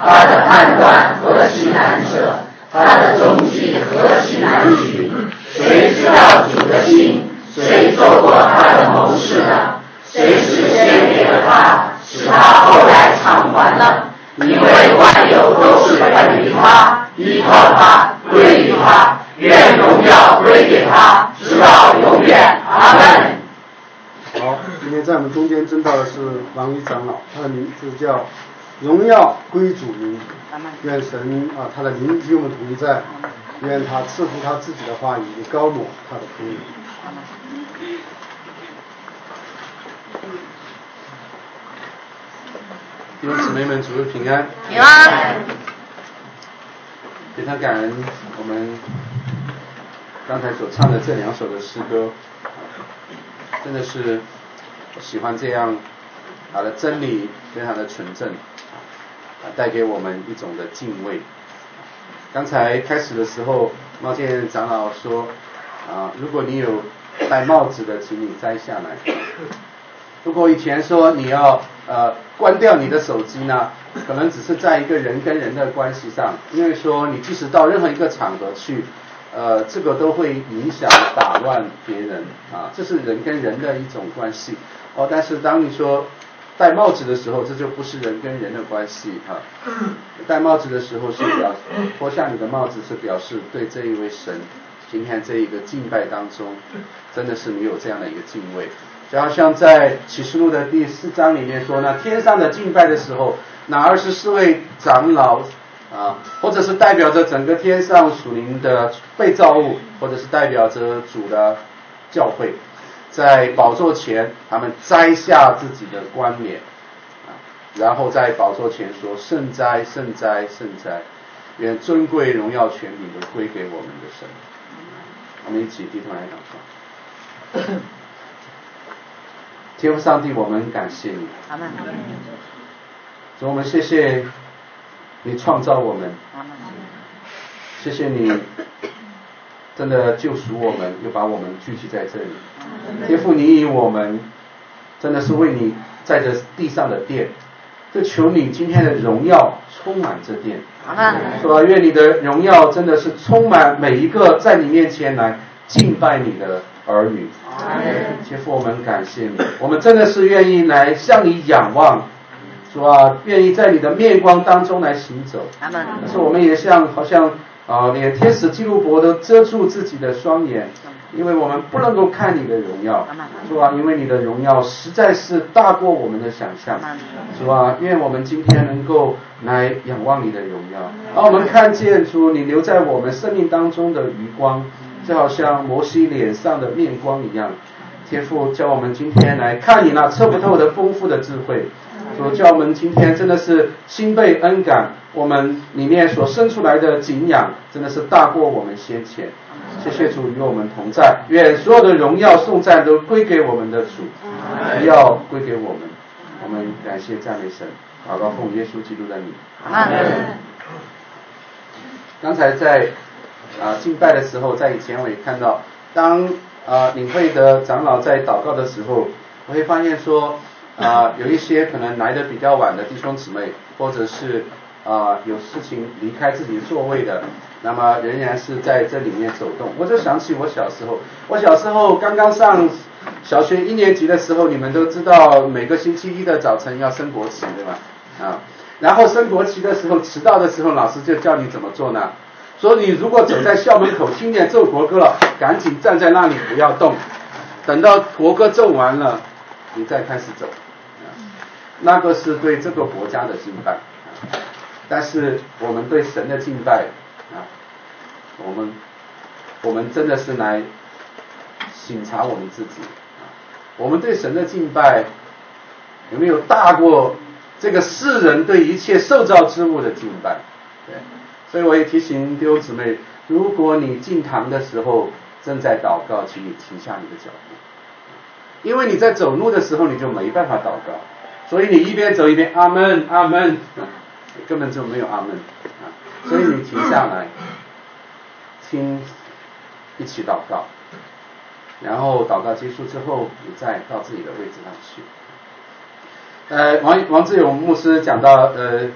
他的判断何其难测，他的踪迹何其难寻。谁知道主的心？谁做过他的谋士呢？谁是先给了他，使他后来偿还呢？因为万有都是本于他，依靠他，归于他，愿荣耀归给他，直到永远。阿门。 好，今天在我们中间证道的是王一长老，他的名字叫荣耀归主名。愿神他的灵与我们同在，愿他赐福他自己的话语，也高抹他的福音。弟兄姊妹们，主日平安。 平安。 非常感恩我们刚才所唱的这2首的诗歌，真的是喜欢这样的真理，非常的纯正，带给我们一种的敬畏。刚才开始的时候，茂健长老说如果你有戴帽子的，请你摘下来。如果以前说你要关掉你的手机呢，可能只是在一个人跟人的关系上，因为说你即使到任何一个场合去这个都会影响打乱别人这是人跟人的一种关系但是当你说戴帽子的时候，这就不是人跟人的关系戴帽子的时候是脱下你的帽子，是表示对这一位神今天这一个敬拜当中，真的是你有这样的一个敬畏。就好像在启示录的第4章里面说呢，天上的敬拜的时候，那24位长老或者是代表着整个天上属灵的被造物，或者是代表着主的教会，在宝座前他们摘下自己的冠冕然后在宝座前说圣哉圣哉圣哉，愿尊贵荣耀权柄都归给我们的神。我们一起低头来祷告。天父上帝，我们感谢你。 阿们。 主，我们谢谢你创造我们，谢谢你真的救赎我们，又把我们聚集在这里。天父，你以我们真的是为你在这地上的殿，就求你今天的荣耀充满这殿。说愿你的荣耀真的是充满每一个在你面前来敬拜你的儿女。天父，我们感谢你，我们真的是愿意来向你仰望，主愿意在你的面光当中来行走。但是我们也好像连天使基路伯都遮住自己的双眼，因为我们不能够看你的荣耀。主因为你的荣耀实在是大过我们的想象。主愿我们今天能够来仰望你的荣耀，我们看见主你留在我们生命当中的余光，就好像摩西脸上的面光一样。天父，叫我们今天来看你那测不透的丰富的智慧。主，叫我们今天真的是心被恩感，我们里面所生出来的景仰真的是大过我们先前。谢谢主与我们同在，愿所有的荣耀颂赞都归给我们的主，不要归给我们。我们感谢赞美神，祷告奉耶稣基督的名。阿们。刚才在敬拜的时候，在以前我也看到，当领会的长老在祷告的时候，我会发现说有一些可能来的比较晚的弟兄姊妹，或者是有事情离开自己座位的，那么仍然是在这里面走动。我就想起我小时候刚刚上小学1年级的时候，你们都知道每个星期一的早晨要升国旗，对吧？然后升国旗的时候，迟到的时候，老师就教你怎么做呢？说你如果走在校门口听见奏国歌了，赶紧站在那里不要动，等到国歌奏完了你再开始走。那个是对这个国家的敬拜，但是我们对神的敬拜我们真的是来省察我们自己，我们对神的敬拜有没有大过这个世人对一切受造之物的敬拜？对，所以我也提醒弟兄姊妹，如果你进堂的时候正在祷告，请你停下你的脚步，因为你在走路的时候你就没办法祷告，所以你一边走一边阿们阿们，根本就没有阿们所以你停下来听，一起祷告，然后祷告结束之后你再到自己的位置上去。王志勇牧师讲到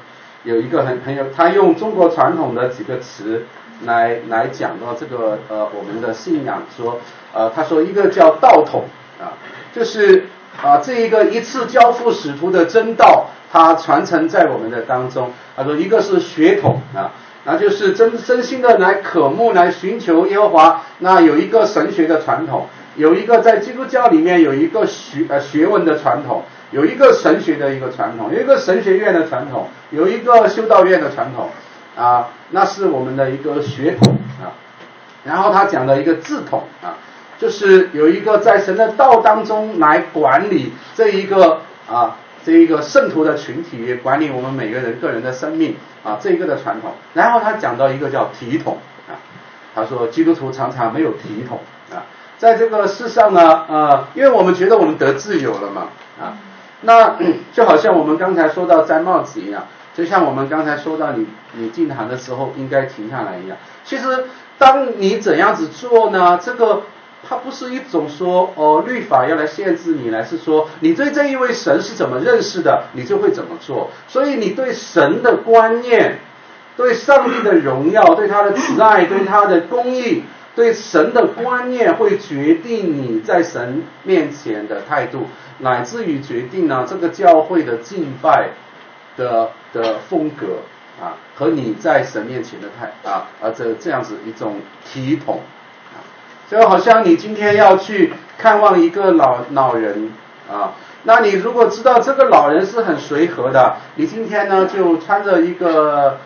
有一个他用中国传统的几个词来讲到这个我们的信仰，说他说一个叫道统就是这一个一次交付使徒的真道，它传承在我们的当中。他说一个是血统那就是真心的来渴慕来寻求耶和华，那有一个神学的传统，有一个在基督教里面有一个学问的传统，有一个神学的一个传统，有一个神学院的传统，有一个修道院的传统那是我们的一个血统然后他讲的一个字统就是有一个在神的道当中来管理这一个圣徒的群体，也管理我们每个人个人的生命这一个的传统。然后他讲到一个叫体统他说基督徒常常没有体统在这个世上呢因为我们觉得我们得自由了嘛那就好像我们刚才说到摘帽子一样，就像我们刚才说到你进堂的时候应该停下来一样。其实当你怎样子做呢，这个它不是一种说律法要来限制你，来是说你对这一位神是怎么认识的，你就会怎么做。所以你对神的观念，对上帝的荣耀，对他的慈爱，对他的公义，对神的观念会决定你在神面前的态度，乃至于决定这个教会的敬拜的风格和你在神面前的这样子一种体统就好像你今天要去看望一个老人那你如果知道这个老人是很随和的，你今天呢就穿着一个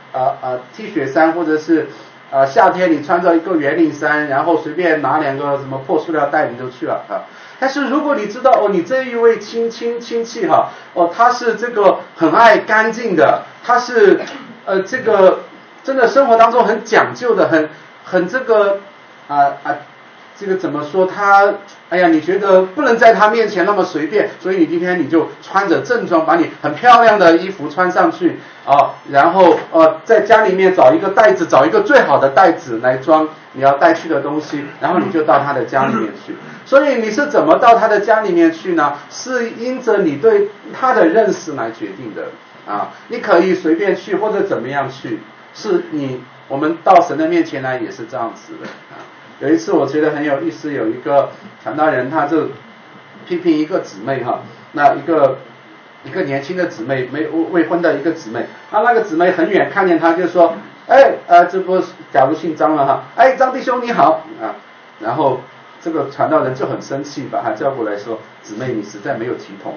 T 恤衫，或者是夏天你穿着一个圆领衫，然后随便拿2个什么破塑料袋你就去了但是如果你知道你这一位亲戚他是这个很爱干净的，他是这个真的生活当中很讲究的，很这个这个怎么说他你觉得不能在他面前那么随便，所以你今天你就穿着正装，把你很漂亮的衣服穿上去然后在家里面找一个袋子，找一个最好的袋子来装你要带去的东西，然后你就到他的家里面去。所以你是怎么到他的家里面去呢？是因着你对他的认识来决定的你可以随便去或者怎么样去，是我们到神的面前来也是这样子的有一次我觉得很有意思，有一个传道人他就批评一个姊妹那一个年轻的姊妹，未婚的一个姊妹那个姊妹很远看见他就说这不假如姓张了张弟兄你好然后这个传道人就很生气，把他叫过来说，姊妹你实在没有体统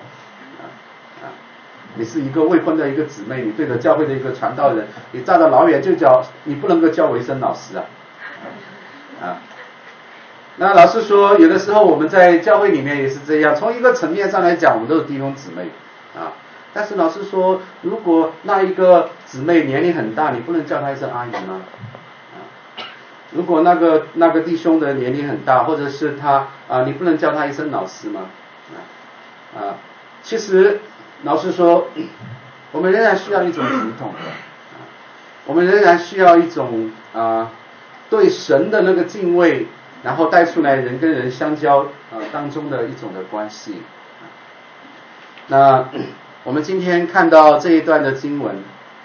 你是一个未婚的一个姊妹，你对着教会的一个传道人，你站到老远就你不能够叫我一声老师那老实说有的时候我们在教会里面也是这样，从一个层面上来讲我们都是弟兄姊妹但是老实说如果那一个姊妹年龄很大，你不能叫她一声阿姨吗如果那个弟兄的年龄很大，或者是他你不能叫他一声老师吗其实老实说我们仍然需要一种体统我们仍然需要一种对神的那个敬畏，然后带出来人跟人相交当中的一种的关系那我们今天看到这一段的经文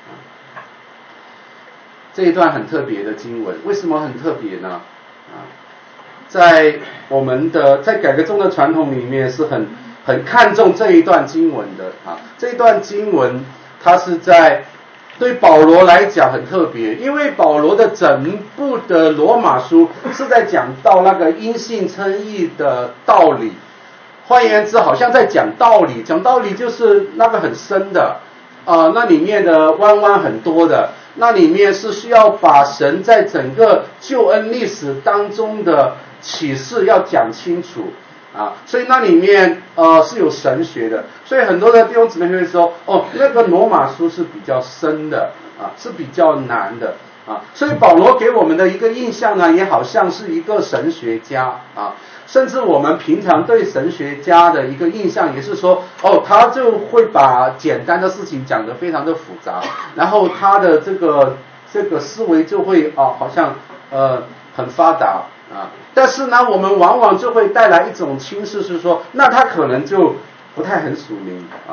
这一段很特别的经文，为什么很特别呢在我们的在改革中的传统里面是很看重这一段经文的这一段经文它是在对保罗来讲很特别，因为保罗的整部的罗马书是在讲到那个因信称义的道理，换言之好像在讲道理就是那个很深的那里面的弯弯很多的，那里面是需要把神在整个救恩历史当中的启示要讲清楚所以那里面是有神学的，所以很多的弟兄姊妹会说那个罗马书是比较深的是比较难的所以保罗给我们的一个印象呢，也好像是一个神学家甚至我们平常对神学家的一个印象也是说他就会把简单的事情讲得非常的复杂，然后他的这个思维就会好像很发达但是呢我们往往就会带来一种轻视，是说那他可能就不太很属灵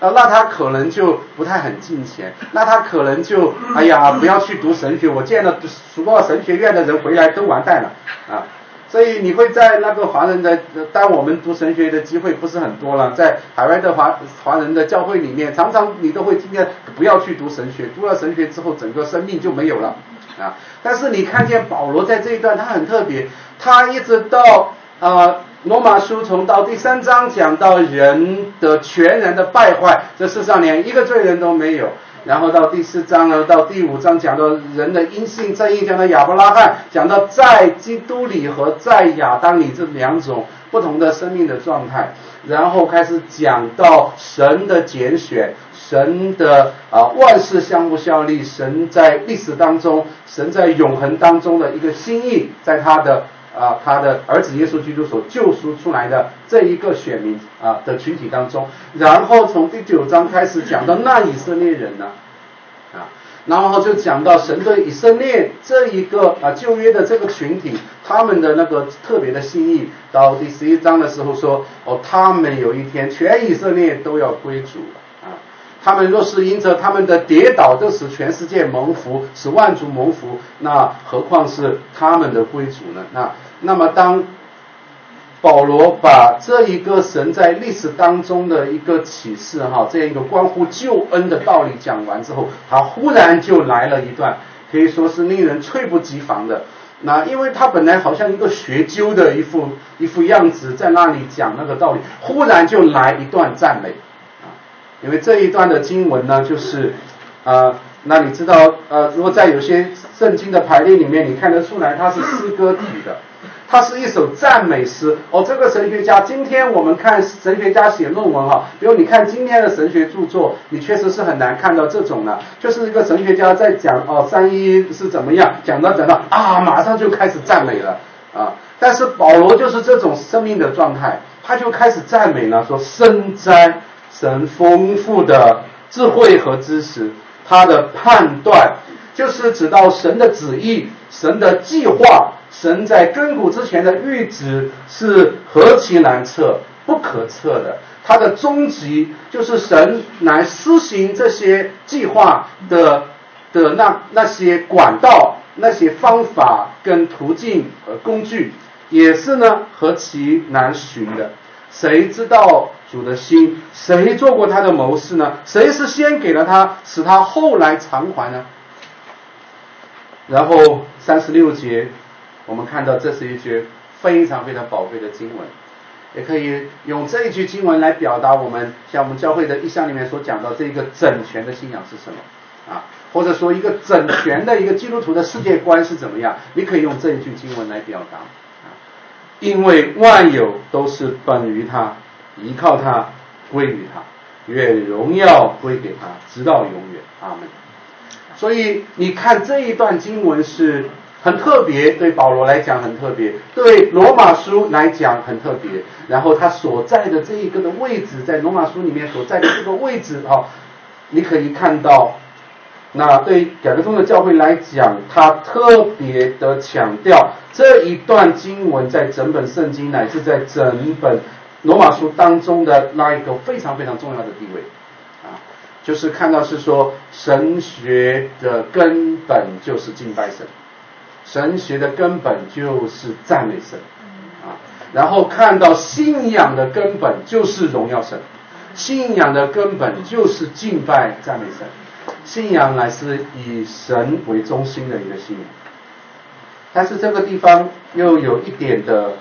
那他可能就不太很敬虔，那他可能就哎呀不要去读神学，我见了数多少神学院的人回来都完蛋了啊。所以你会在那个华人的，当我们读神学的机会不是很多了，在海外的华人的教会里面，常常你都会听见不要去读神学，读了神学之后整个生命就没有了啊。但是你看见保罗在这一段他很特别，他一直到罗马书从到第3章讲到人的全然的败坏，这世上连一个罪人都没有。然后到第4章呢，到第5章讲到人的因信正义，讲到亚伯拉罕，讲到在基督里和在亚当里这2种不同的生命的状态，然后开始讲到神的拣选，神的万事相互效力，神在历史当中，神在永恒当中的一个心意，在他的儿子耶稣基督所救赎出来的这一个选民的群体当中，然后从第9章开始讲到那以色列人呢然后就讲到神对以色列这一个旧约的这个群体他们的那个特别的心意，到第11章的时候说他们有一天全以色列都要归主他们若是因着他们的跌倒就使全世界蒙福，使万族蒙福，那何况是他们的归主呢？那么当保罗把这一个神在历史当中的一个启示这一个关乎救恩的道理讲完之后，他忽然就来了一段可以说是令人猝不及防的，那因为他本来好像一个学究的一副样子在那里讲那个道理，忽然就来一段赞美因为这一段的经文呢就是那你知道如果在有些圣经的排列里面你看得出来它是诗歌体的，它是一首赞美诗这个神学家，今天我们看神学家写论文比如你看今天的神学著作，你确实是很难看到这种的，就是一个神学家在讲三一是怎么样，讲到马上就开始赞美了但是保罗就是这种生命的状态，他就开始赞美了，说深哉神丰富的智慧和知识，他的判断就是指到神的旨意，神的计划，神在亘古之前的预旨是何其难测，不可测的，他的终极就是神来施行这些计划的那些管道，那些方法跟途径工具，也是呢何其难寻的。谁知道主的心？谁做过他的谋士呢？谁是先给了他，使他后来偿还呢？然后36节我们看到这是一句非常非常宝贵的经文，也可以用这一句经文来表达我们像我们教会的意象里面所讲到这一个整全的信仰是什么或者说一个整全的一个基督徒的世界观是怎么样，你可以用这一句经文来表达因为万有都是本于他，依靠他，归于他，愿荣耀归给他，直到永远，阿们。所以你看这一段经文是很特别，对保罗来讲很特别，对罗马书来讲很特别，然后他所在的这一个的位置，在罗马书里面所在的这个位置你可以看到那对改革宗的教会来讲，他特别的强调这一段经文在整本圣经乃至在整本罗马书当中的那一个非常非常重要的地位就是看到是说神学的根本就是敬拜神，神学的根本就是赞美神然后看到信仰的根本就是荣耀神，信仰的根本就是敬拜赞美神，信仰乃是以神为中心的一个信仰。但是这个地方又有一点的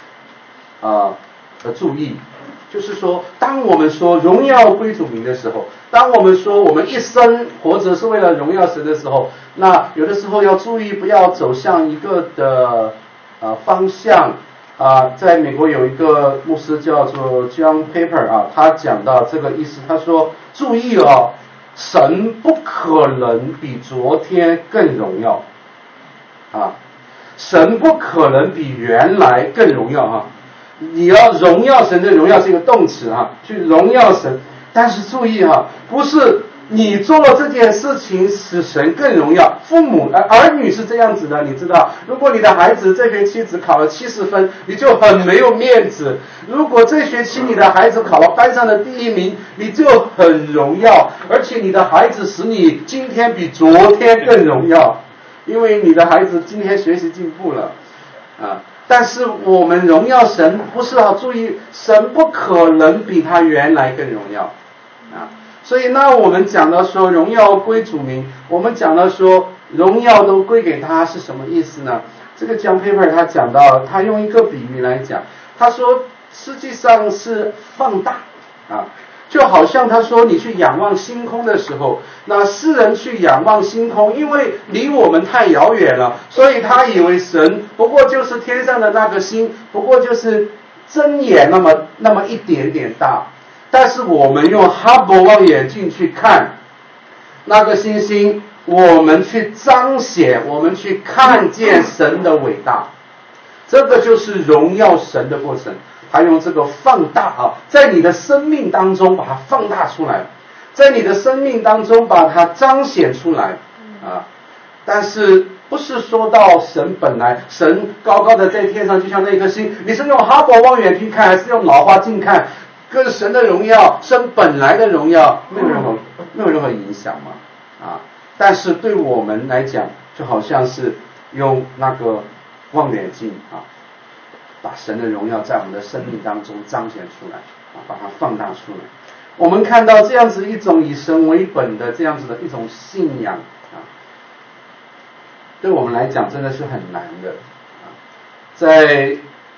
注意，就是说当我们说荣耀归主名的时候，当我们说我们一生活着是为了荣耀神的时候，那有的时候要注意不要走向一个的方向在美国有一个牧师叫做 John Piper 他讲到这个意思，他说注意神不可能比昨天更荣耀神不可能比原来更荣耀你要荣耀神的荣耀是一个动词去荣耀神，但是注意不是你做了这件事情使神更荣耀。父母儿女是这样子的，你知道，如果你的孩子这学期只考了70分，你就很没有面子；如果这学期你的孩子考了班上的第1名，你就很荣耀，而且你的孩子使你今天比昨天更荣耀，因为你的孩子今天学习进步了啊。但是我们荣耀神，不是要注意，神不可能比他原来更荣耀啊。所以那我们讲到说荣耀归主名，我们讲到说荣耀都归给他是什么意思呢？这个John Piper他讲到，他用一个比喻来讲，他说实际上是放大啊，就好像他说你去仰望星空的时候，那世人去仰望星空，因为离我们太遥远了，所以他以为神不过就是天上的那个星，不过就是针眼那么一点点大。但是我们用哈勃望远镜去看那个星星，我们去彰显，我们去看见神的伟大，这个就是荣耀神的过程。他用这个放大啊，在你的生命当中把它放大出来，在你的生命当中把它彰显出来啊。但是不是说到神本来，神高高的在天上，就像那颗星，你是用哈勃望远镜看，还是用老花镜看？跟神的荣耀，神本来的荣耀没有任何影响嘛啊！但是对我们来讲，就好像是用那个望远镜啊，把神的荣耀在我们的生命当中彰显出来啊，把它放大出来。我们看到这样子一种以神为本的这样子的一种信仰啊，对我们来讲真的是很难的啊。在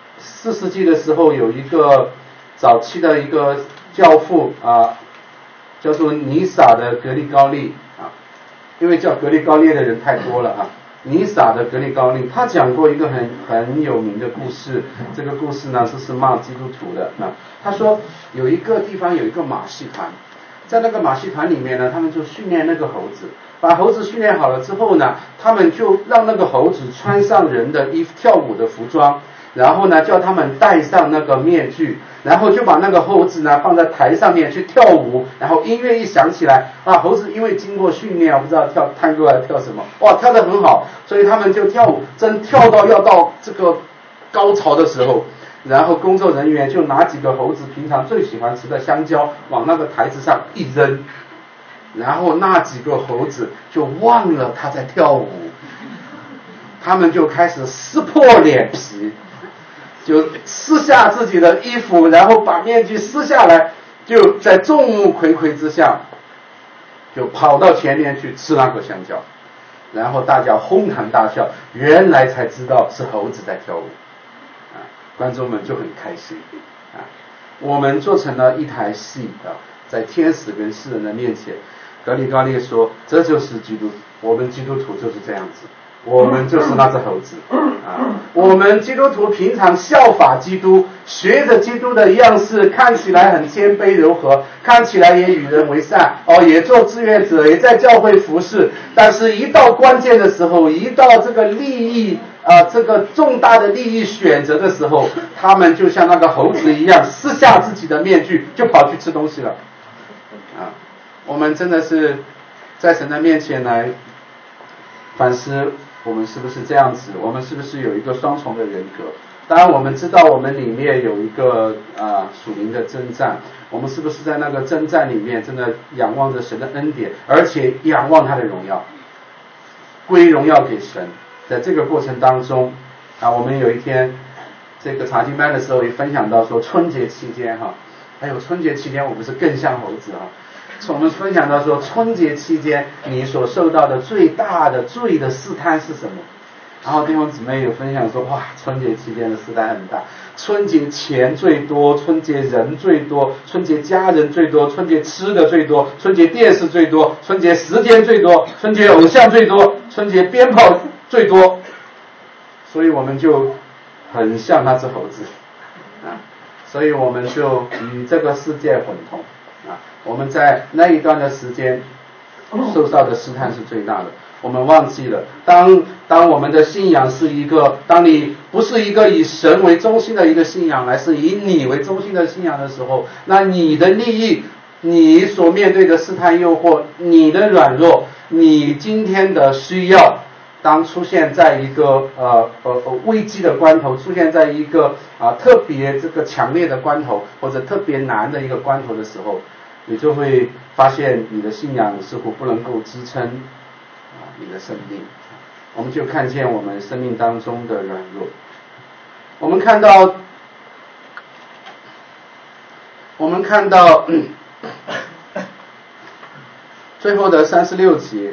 4世纪的时候，有一个早期的一个教父啊，叫做尼撒的格里高利啊，因为叫格里高利的人太多了啊。尼撒的格里高利，他讲过一个很有名的故事，这个故事呢是骂基督徒的啊。他说有一个地方有一个马戏团，在那个马戏团里面呢，他们就训练那个猴子，把猴子训练好了之后呢，他们就让那个猴子穿上人的衣服，跳舞的服装。然后呢，叫他们戴上那个面具，然后就把那个猴子呢放在台上面去跳舞，然后音乐一响起来啊，猴子因为经过训练，我不知道跳探戈还是跳什么，哇，跳得很好，所以他们就跳舞，真跳到要到这个高潮的时候，然后工作人员就拿几个猴子平常最喜欢吃的香蕉往那个台子上一扔，然后那几个猴子就忘了他在跳舞，他们就开始撕破脸皮。就撕下自己的衣服，然后把面具撕下来，就在众目睽睽之下，就跑到前面去吃那个香蕉，然后大家哄堂大笑，原来才知道是猴子在跳舞，啊，观众们就很开心，啊，我们做成了一台戏啊，在天使跟世人的面前，格里高利说，这就是基督，我们基督徒就是这样子。我们就是那只猴子啊！我们基督徒平常效法基督，学着基督的样式，看起来很谦卑柔和，看起来也与人为善哦，也做志愿者，也在教会服侍。但是，一到关键的时候，一到这个利益这个重大的利益选择的时候，他们就像那个猴子一样，撕下自己的面具，就跑去吃东西了啊！我们真的是在神的面前来反思。我们是不是这样子？我们是不是有一个双重的人格？当然，我们知道我们里面有一个属灵的征战。我们是不是在那个征战里面，真的仰望着神的恩典，而且仰望他的荣耀，归荣耀给神？在这个过程当中我们有一天这个查经班的时候也分享到说，春节期间还有春节期间，我们是更像猴子我们分享到说，春节期间你所受到的最大的罪的试探是什么？然后弟兄姊妹有分享说，哇，春节期间的试探很大，春节钱最多，春节人最多，春节家人最多，春节吃的最多，春节电视最多，春节时间最多，春节偶像最多，春节鞭炮最多，所以我们就很像那只猴子所以我们就与这个世界混同我们在那一段的时间受到的试探是最大的。我们忘记了，当我们的信仰是一个，当你不是一个以神为中心的一个信仰，而是以你为中心的信仰的时候，那你的利益你所面对的试探诱惑，你的软弱，你今天的需要，当出现在一个危机的关头，出现在一个特别这个强烈的关头，或者特别难的一个关头的时候，你就会发现你的信仰似乎不能够支撑你的生命。我们就看见我们生命当中的软弱，我们看到最后的36节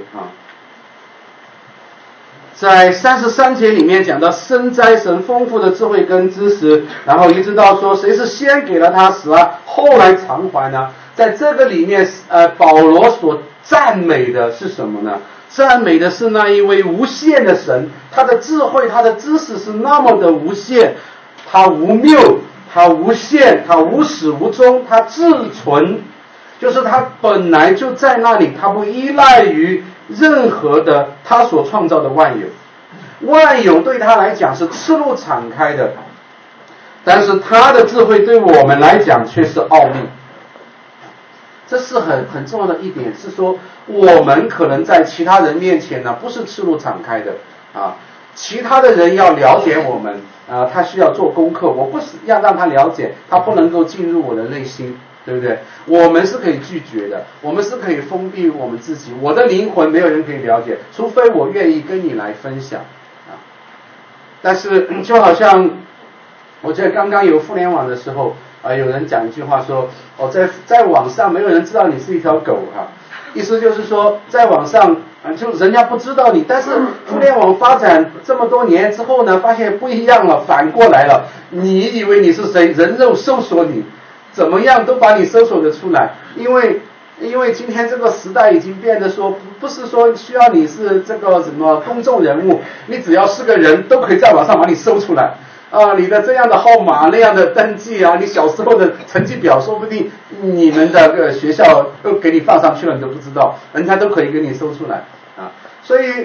在33节里面讲到深哉神丰富的智慧跟知识，然后一直到说谁是先给了他死后来偿还呢？在这个里面保罗所赞美的是什么呢？赞美的是那一位无限的神，他的智慧他的知识是那么的无限，他无谬，他无限，他无始无终，他自存，就是他本来就在那里，他不依赖于任何的他所创造的万有，万有对他来讲是赤露敞开的，但是他的智慧对我们来讲却是奥秘。这是很重要的一点，是说我们可能在其他人面前呢不是赤露敞开的其他的人要了解我们他需要做功课，我不是要让他了解，他不能够进入我的内心，对不对？我们是可以拒绝的，我们是可以封闭我们自己，我的灵魂没有人可以了解，除非我愿意跟你来分享但是就好像我觉得刚刚有互联网的时候有人讲一句话说在网上没有人知道你是一条狗意思就是说在网上就人家不知道你，但是互联网发展这么多年之后呢，发现不一样了，反过来了，你以为你是谁，人肉搜索你，怎么样都把你搜索得出来，因为今天这个时代已经变得说不是说需要你是这个什么公众人物，你只要是个人都可以在网上把你搜出来你的这样的号码那样的登记你小时候的成绩表说不定你们的学校都给你放上去了，你都不知道，人家都可以给你搜出来所以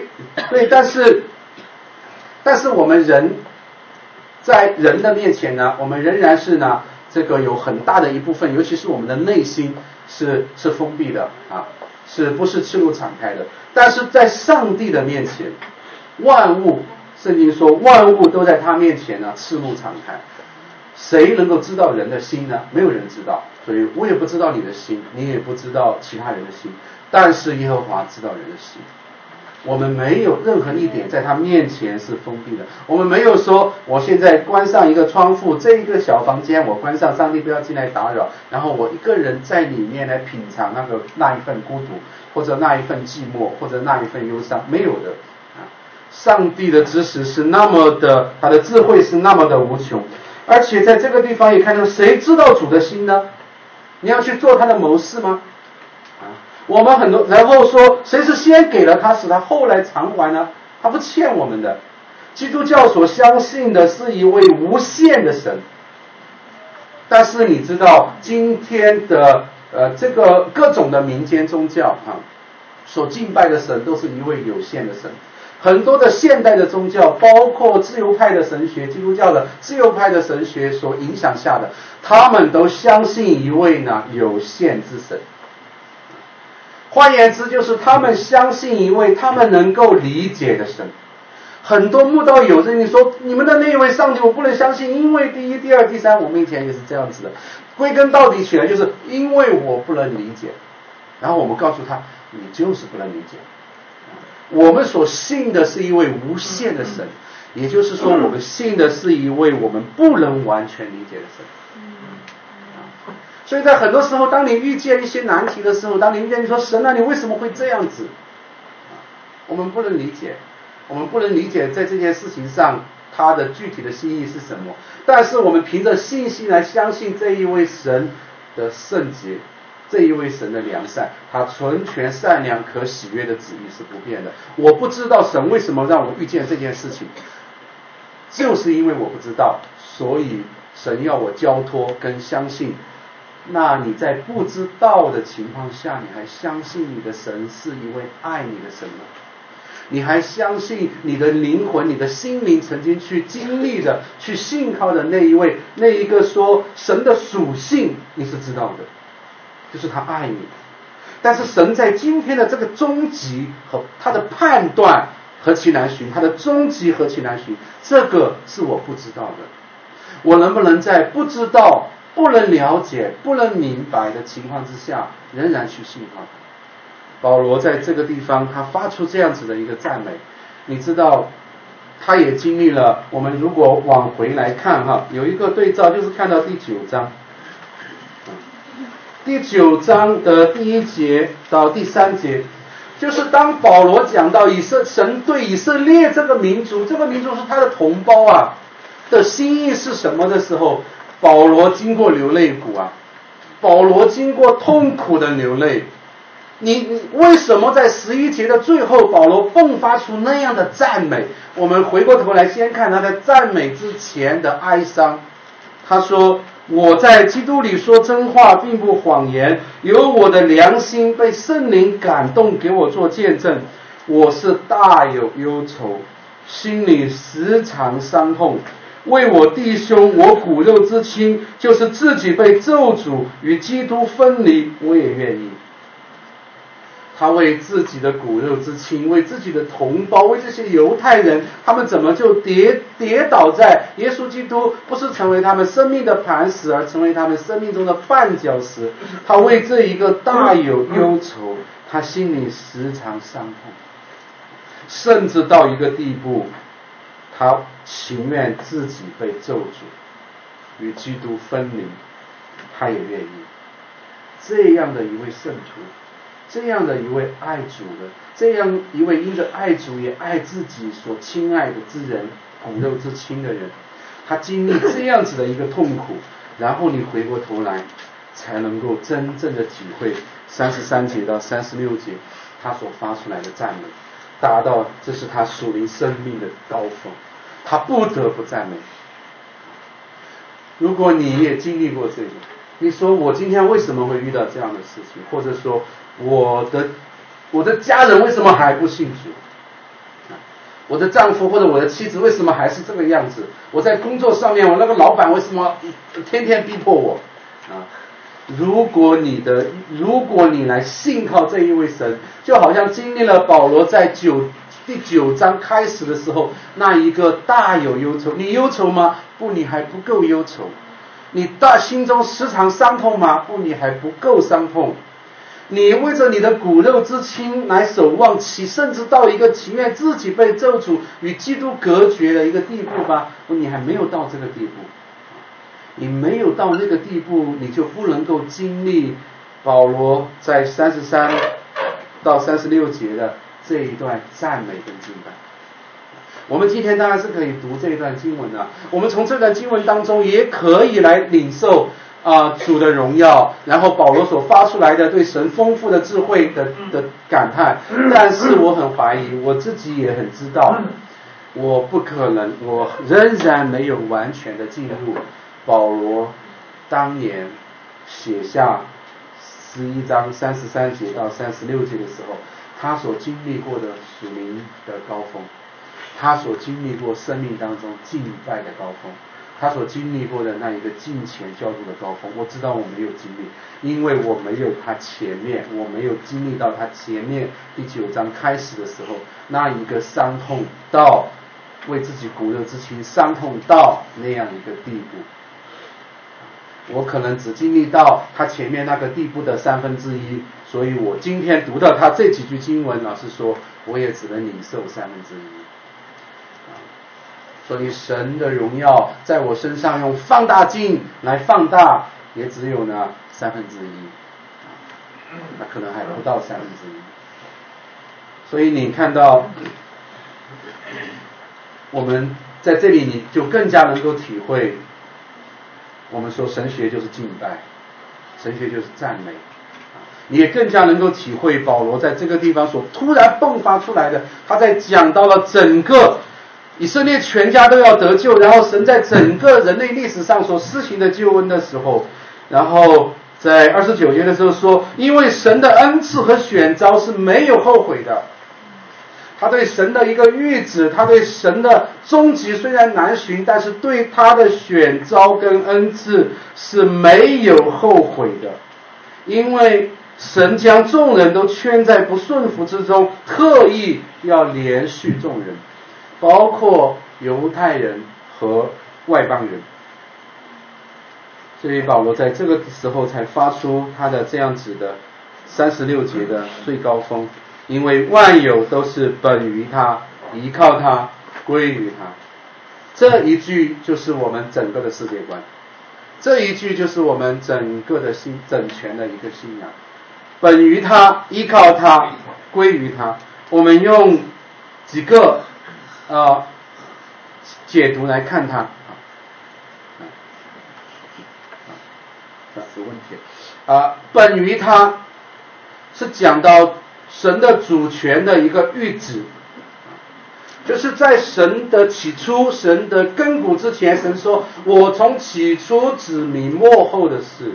但是我们人在人的面前呢，我们仍然是呢这个有很大的一部分，尤其是我们的内心是封闭的是不是赤露敞开的？但是在上帝的面前，万物圣经说万物都在他面前呢赤露敞开，谁能够知道人的心呢？没有人知道，所以我也不知道你的心，你也不知道其他人的心，但是耶和华知道人的心。我们没有任何一点在他面前是封闭的，我们没有说我现在关上一个窗户，这一个小房间我关上，上帝不要进来打扰，然后我一个人在里面来品尝那一份孤独，或者那一份寂寞，或者那一份忧伤，没有的上帝的知识是那么的，他的智慧是那么的无穷，而且在这个地方也看到谁知道主的心呢？你要去做他的谋士吗？我们很多然后说谁是先给了他使他后来偿还呢？他不欠我们的。基督教所相信的是一位无限的神，但是你知道今天的这个各种的民间宗教所敬拜的神都是一位有限的神。很多的现代的宗教，包括自由派的神学，基督教的自由派的神学所影响下的，他们都相信一位呢有限之神。换言之，就是他们相信一位他们能够理解的神。很多慕道友人你说你们的那一位上帝我不能相信，因为第一第二第三，我们以前也是这样子的，归根到底起来就是因为我不能理解，然后我们告诉他你就是不能理解。我们所信的是一位无限的神，也就是说我们信的是一位我们不能完全理解的神。所以在很多时候当你遇见一些难题的时候，当你遇见你说神你为什么会这样子，我们不能理解，我们不能理解在这件事情上它的具体的心意是什么，但是我们凭着信心来相信这一位神的圣洁，这一位神的良善，他纯全善良可喜悦的旨意是不变的。我不知道神为什么让我遇见这件事情，就是因为我不知道，所以神要我交托跟相信。那你在不知道的情况下，你还相信你的神是一位爱你的神吗？你还相信你的灵魂你的心灵曾经去经历的去信靠的那一位，那一个说神的属性你是知道的， 就是他爱你。但是神在今天的这个终极和他的判断何其难寻，他的终极何其难寻，这个是我不知道的。我能不能在不知道、不能了解、不能明白的情况之下，仍然去信靠他？保罗在这个地方他发出这样子的一个赞美，你知道他也经历了，我们如果往回来看有一个对照，就是看到第9章，第9章的第1节到第3节，就是当保罗讲到神对以色列这个民族，这个民族是他的同胞的心意是什么的时候，保罗经过流泪谷保罗经过痛苦的流泪。你为什么在11节的最后保罗迸发出那样的赞美？我们回过头来先看他在赞美之前的哀伤。他说，我在基督里说真话并不谎言，有我的良心被圣灵感动给我做见证，我是大有忧愁，心里时常伤痛，为我弟兄我骨肉之亲，就是自己被咒诅与基督分离，我也愿意。他为自己的骨肉之亲，为自己的同胞，为这些犹太人，他们怎么就跌倒在耶稣基督不是成为他们生命的磐石，而成为他们生命中的绊脚石。他为这一个大有忧愁，他心里时常伤痛，甚至到一个地步，他情愿自己被咒诅，与基督分离，他也愿意。这样的一位圣徒，这样的一位爱主的，这样一位因着爱主也爱自己所亲爱的之人，骨肉之亲的人，他经历这样子的一个痛苦，然后你回过头来才能够真正的体会33节到36节他所发出来的赞美，达到这是他属灵生命的高峰，他不得不赞美。如果你也经历过这个，你说我今天为什么会遇到这样的事情，或者说我的家人为什么还不信主，我的丈夫或者我的妻子为什么还是这个样子，我在工作上面我那个老板为什么天天逼迫我如果你来信靠这一位神，就好像经历了保罗在第9章开始的时候那一个大有忧愁。你忧愁吗？不，你还不够忧愁。你心中时常伤痛吗？不，你还不够伤痛。你为着你的骨肉之亲来守望，甚至到一个情愿自己被咒诅与基督隔绝的一个地步吧？不，你还没有到这个地步。你没有到那个地步，你就不能够经历保罗在33到36节的这一段赞美跟敬拜。我们今天当然是可以读这一段经文的，我们从这段经文当中也可以来领受主的荣耀，然后保罗所发出来的对神丰富的智慧的感叹。但是我很怀疑，我自己也很知道，我不可能，我仍然没有完全的进入保罗当年写下11章33节到36节的时候，他所经历过的属灵的高峰，他所经历过生命当中敬拜的高峰，他所经历过的那一个敬虔交助的高峰，我知道我没有经历，因为我没有他前面，我没有经历到他前面第9章开始的时候那一个伤痛到为自己骨肉之亲伤痛到那样一个地步。我可能只经历到他前面那个地步的1/3，所以我今天读到他这几句经文，老实说我也只能领受1/3。所以神的荣耀在我身上用放大镜来放大，也只有呢1/3，那可能还不到1/3。所以你看到我们在这里，你就更加能够体会，我们说神学就是敬拜，神学就是赞美，你也更加能够体会保罗在这个地方所突然迸发出来的，他在讲到了整个以色列全家都要得救，然后神在整个人类历史上所施行的救恩的时候，然后在29节的时候说，因为神的恩赐和选召是没有后悔的。他对神的一个预旨，他对神的终极虽然难寻，但是对他的选召跟恩赐是没有后悔的。 因为神将众人都圈在不顺服之中，特意要连续众人，包括犹太人和外邦人。所以保罗在这个时候才发出他的这样子的36节的最高峰，因为万有都是本于他，依靠他，归于他。这一句就是我们整个的世界观，这一句就是我们整个的整全的一个信仰，本于他，依靠他，归于他。我们用几个解读来看它。有问题本于他是讲到神的主权的一个预旨，就是在神的起初，神的亘古之前，神说我从起初指明末后的事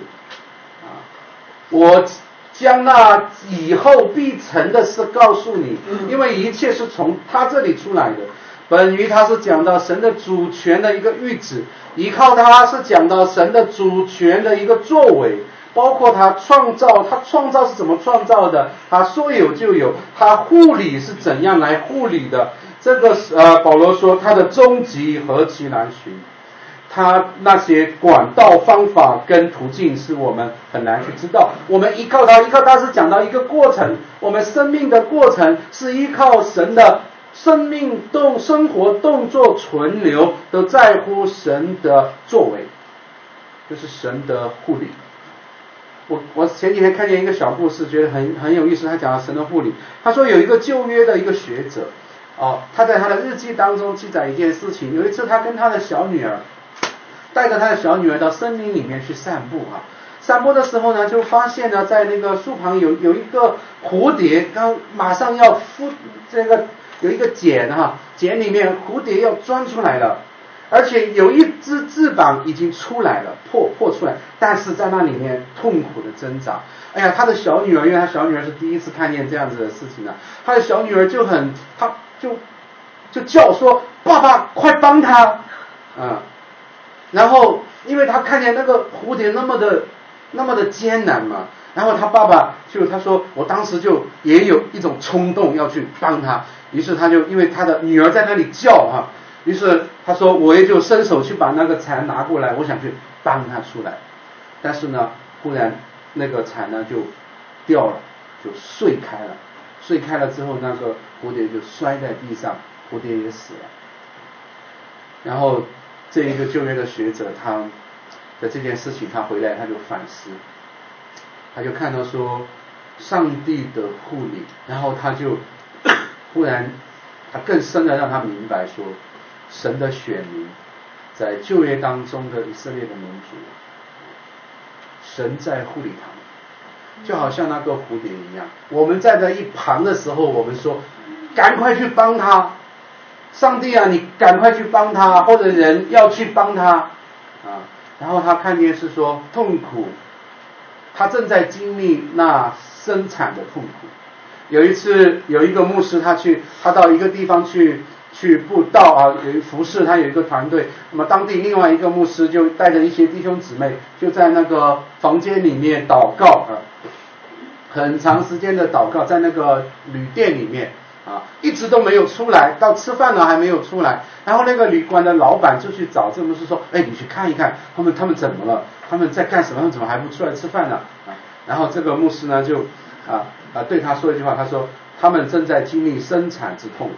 我将那以后必成的事告诉你，因为一切是从他这里出来的。本于他是讲到神的主权的一个预旨，依靠他是讲到神的主权的一个作为，包括他创造是怎么创造的，他说有就有，他护理是怎样来护理的。这个保罗说他的终极何其难寻，他那些管道方法跟途径是我们很难去知道。我们依靠他是讲到一个过程，我们生命的过程是依靠神的生命生活动作存留，都在乎神的作为，就是神的护理。我前几天看见一个小故事，觉得很有意思。他讲了神的护理，他说有一个旧约的一个学者他在他的日记当中记载一件事情。有一次他跟他的小女儿带着他的小女儿到森林里面去散步散步的时候呢，就发现呢，在那个树旁有一个蝴蝶，刚马上要有一个茧茧里面蝴蝶要钻出来了，而且有一只翅膀已经出来了，破出来，但是在那里面痛苦的挣扎。哎呀，他的小女儿，因为他小女儿是第一次看见这样子的事情他的小女儿他就叫说爸爸快帮他然后因为他看见那个蝴蝶那么的艰难嘛，然后他爸爸他说我当时就也有一种冲动要去帮他，于是他就因为他的女儿在那里叫于是他说我也就伸手去把那个蚕拿过来，我想去帮他出来，但是呢忽然那个蚕呢就掉了，就碎开了之后，那个蝴蝶就摔在地上，蝴蝶也死了。然后这一个旧约的学者他的这件事情他回来他就反思，他就看到说上帝的护理，然后他就忽然他更深的让他明白说神的选民在旧约当中的以色列的民族，神在护理他们，就好像那个蝴蝶一样。我们站在一旁的时候，我们说赶快去帮他，上帝你赶快去帮他，或者人要去帮他然后他看见是说痛苦，他正在经历那生产的痛苦。有一次有一个牧师他到一个地方去布道有一服侍，他有一个团队，那么当地另外一个牧师就带着一些弟兄姊妹就在那个房间里面祷告很长时间的祷告，在那个旅店里面一直都没有出来，到吃饭了还没有出来。然后那个旅馆的老板就去找这个牧师说你去看一看他们怎么了，他们在干什么，他们怎么还不出来吃饭呢然后这个牧师呢就对他说一句话，他说他们正在经历生产之痛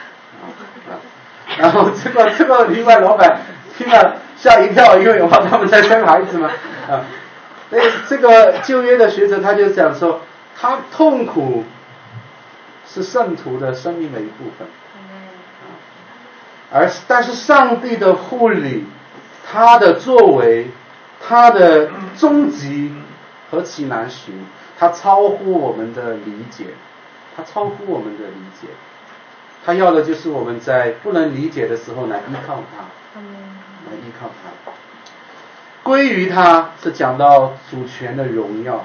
然后这个旅馆老板听了吓一跳，因为他们在生孩子嘛所以这个旧约的学者他就讲说他痛苦是圣徒的生命的一部分但是上帝的护理，他的作为，他的终极何其难寻，他超乎我们的理解，他要的就是我们在不能理解的时候来依靠他，归于他是讲到主权的荣耀，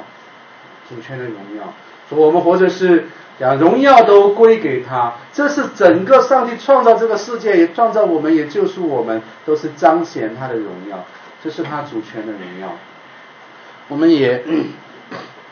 说我们活着是讲荣耀都归给他，这是整个上帝创造这个世界，也创造我们，也救赎我们，都是彰显他的荣耀，这是他主权的荣耀。我们也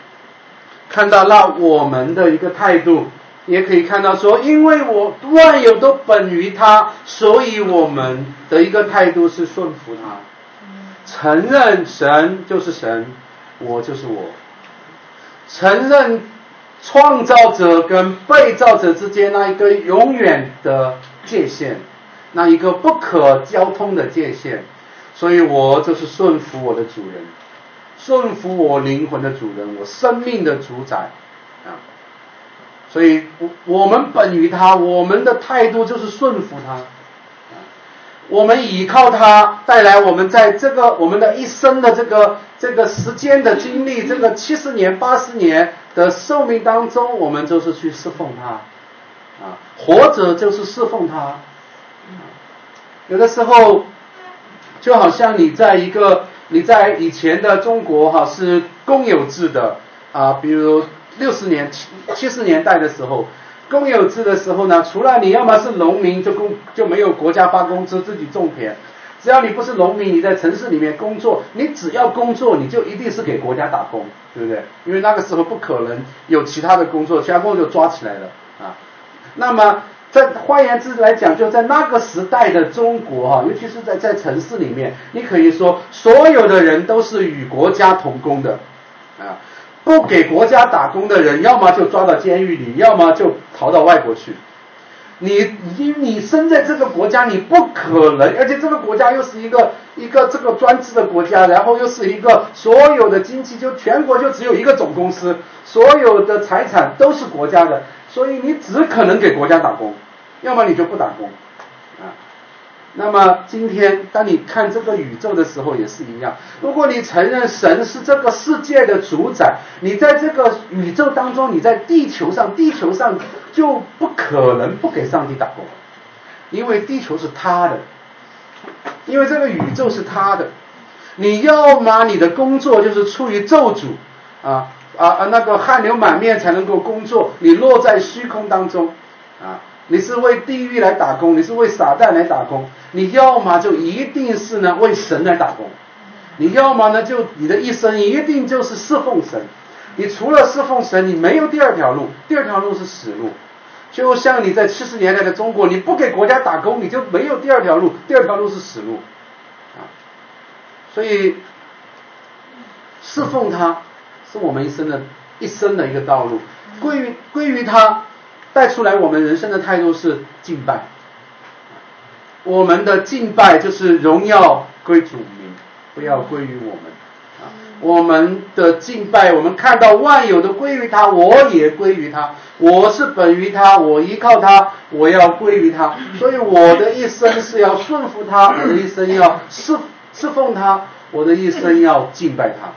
看到那我们的一个态度，也可以看到说，因为我万有都本于他，所以我们的一个态度是顺服他，承认神就是神，我就是我，承认创造者跟被造者之间那一个永远的界限，那一个不可交通的界限，所以我就是顺服我的主人，顺服我灵魂的主人，我生命的主宰啊！所以我们本于他，我们的态度就是顺服他，我们依靠他，带来我们在这个我们的一生的这个时间的经历，这个70年80年的寿命当中，我们就是去侍奉他啊，活着就是侍奉他。有的时候就好像你在以前的中国哈是公有制的啊，比如60年70年代的时候，公有制的时候呢，除了你要么是农民就没有国家发工资自己种田，只要你不是农民，你在城市里面工作，你只要工作你就一定是给国家打工，对不对？因为那个时候不可能有其他的工作，其他工作就抓起来了啊。那么换言之来讲，就在那个时代的中国哈，尤其是在城市里面，你可以说所有的人都是与国家同工的啊，不给国家打工的人，要么就抓到监狱里，要么就逃到外国去。你生在这个国家，你不可能，而且这个国家又是一个这个专制的国家，然后又是一个所有的经济就全国就只有一个总公司，所有的财产都是国家的，所以你只可能给国家打工，要么你就不打工啊。那么今天当你看这个宇宙的时候也是一样，如果你承认神是这个世界的主宰，你在这个宇宙当中，你在地球上就不可能不给上帝打工，因为地球是他的，因为这个宇宙是他的。你要么你的工作就是出于咒诅那个汗流满面才能够工作，你落在虚空当中啊，你是为地狱来打工，你是为撒旦来打工，你要么就一定是呢为神来打工，你要么呢就你的一生一定就是侍奉神，你除了侍奉神，你没有第二条路，第二条路是死路。就像你在70年代的中国，你不给国家打工，你就没有第二条路，第二条路是死路啊。所以侍奉他是我们一生的一个道路，归于他，带出来我们人生的态度是敬拜。我们的敬拜就是荣耀归主名，不要归于我们啊。我们的敬拜，我们看到万有的归于他，我也归于他，我是本于他，我依靠他，我要归于他，所以我的一生是要顺服他，我的一生要侍奉他，我的一生要敬拜他。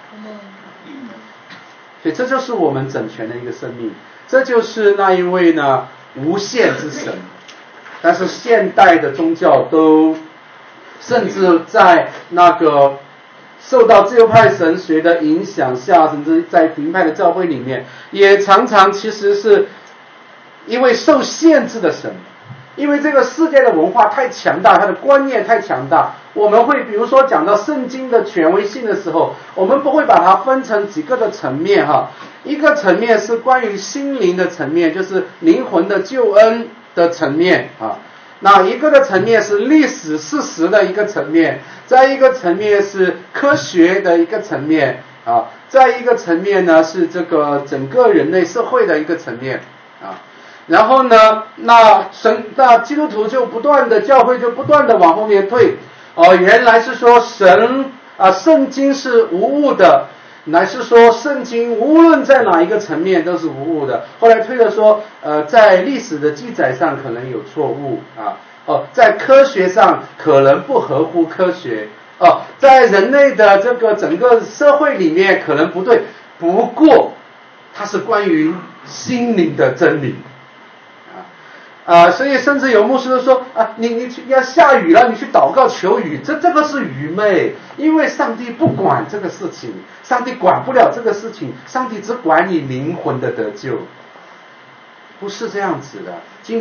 所以这就是我们整全的一个生命，这就是那一位呢无限之神。但是现代的宗教都甚至在那个受到自由派神学的影响下，甚至在福音派的教会里面，也常常其实是一位受限制的神。因为这个世界的文化太强大，它的观念太强大，我们会比如说讲到圣经的权威性的时候，我们不会把它分成几个的层面哈。一个层面是关于心灵的层面，就是灵魂的救恩的层面啊。那一个的层面是历史事实的一个层面，再一个层面是科学的一个层面啊，再一个层面呢是这个整个人类社会的一个层面啊。然后呢，那基督徒就不断的，教会就不断的往后面退原来是说圣经是无误的，乃是说圣经无论在哪一个层面都是无误的。后来推了说在历史的记载上可能有错误在科学上可能不合乎科学在人类的这个整个社会里面可能不对，不过它是关于心灵的真理所以甚至有牧师都说你要下雨了，你去祷告求雨，这个是愚昧，因为上帝不管这个事情，上帝管不了这个事情，上帝只管你灵魂的得救，不是这样子的。今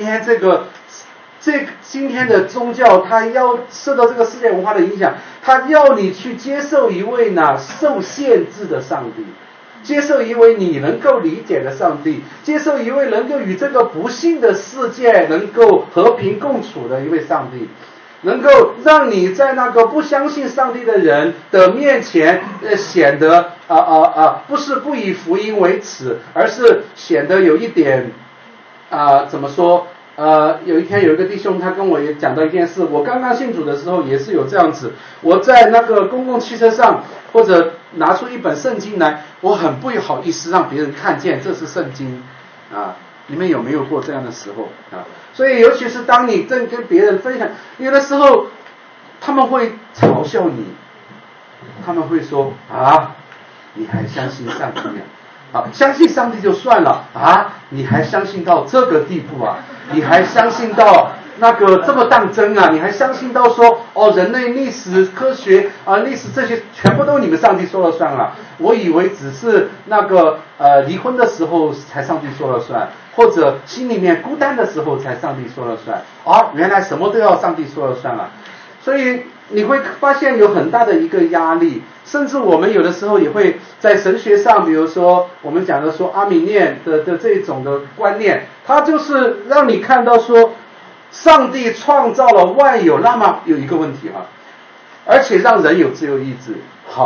天的宗教，它要受到这个世界文化的影响，它要你去接受一位呢受限制的上帝， 接受一位你能够理解的上帝，接受一位能够与这个不幸的世界能够和平共处的一位上帝，能够让你在那个不相信上帝的人的面前显得不是不以福音为耻，而是显得有一点怎么说有一天有一个弟兄他跟我也讲到一件事，我刚刚信主的时候也是有这样子，我在那个公共汽车上或者拿出一本圣经来，我很不好意思让别人看见这是圣经你们有没有过这样的时候所以尤其是当你正跟别人分享，有的时候他们会嘲笑你，他们会说你还相信上帝相信上帝就算了你还相信到这个地步你还相信到那个这么当真你还相信到说人类历史科学历史这些全部都你们上帝说了算了，我以为只是那个离婚的时候才上帝说了算，或者心里面孤单的时候才上帝说了算原来什么都要上帝说了算了。所以你会发现有很大的一个压力，甚至我们有的时候也会在神学上，比如说我们讲的说阿米念的这种的观念，它就是让你看到说上帝创造了万有，那么有一个问题而且让人有自由意志，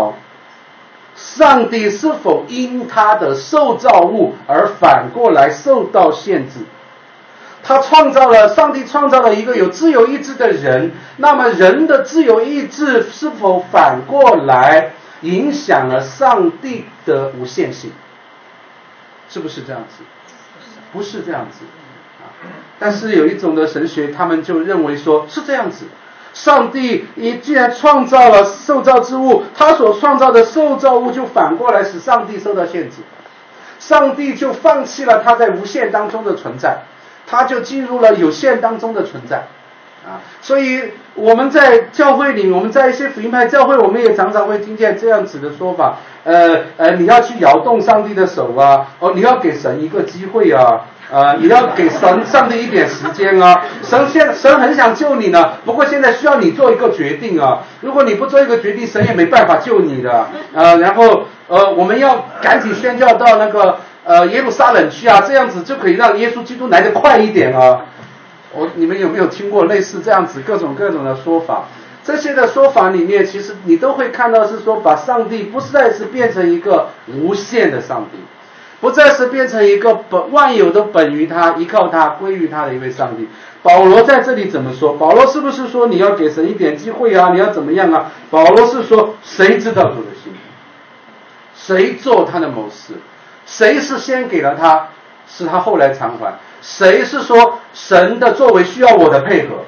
上帝是否因他的受造物而反过来受到限制？上帝创造了一个有自由意志的人，那么人的自由意志是否反过来影响了上帝的无限性？是不是这样子？不是这样子但是有一种的神学，他们就认为说是这样子，上帝既然创造了受造之物，他所创造的受造物就反过来使上帝受到限制，上帝就放弃了他在无限当中的存在，他就进入了有限当中的存在所以我们在教会里，我们在一些福音派教会，我们也常常会听见这样子的说法你要去摇动上帝的手你要给神一个机会你要给上帝一点时间神很想救你呢，不过现在需要你做一个决定如果你不做一个决定，神也没办法救你的然后我们要赶紧宣教到那个耶路撒冷去这样子就可以让耶稣基督来得快一点你们有没有听过类似这样子各种的说法？这些的说法里面，其实你都会看到是说，把上帝不再是变成一个无限的上帝，不再是变成一个万有都本于他、依靠他、归于他的一位上帝。保罗在这里怎么说？保罗是不是说你要给神一点机会你要怎么样保罗是说，谁知道主的心？谁做他的谋士？谁是先给了他，是他后来偿还？谁是说神的作为需要我的配合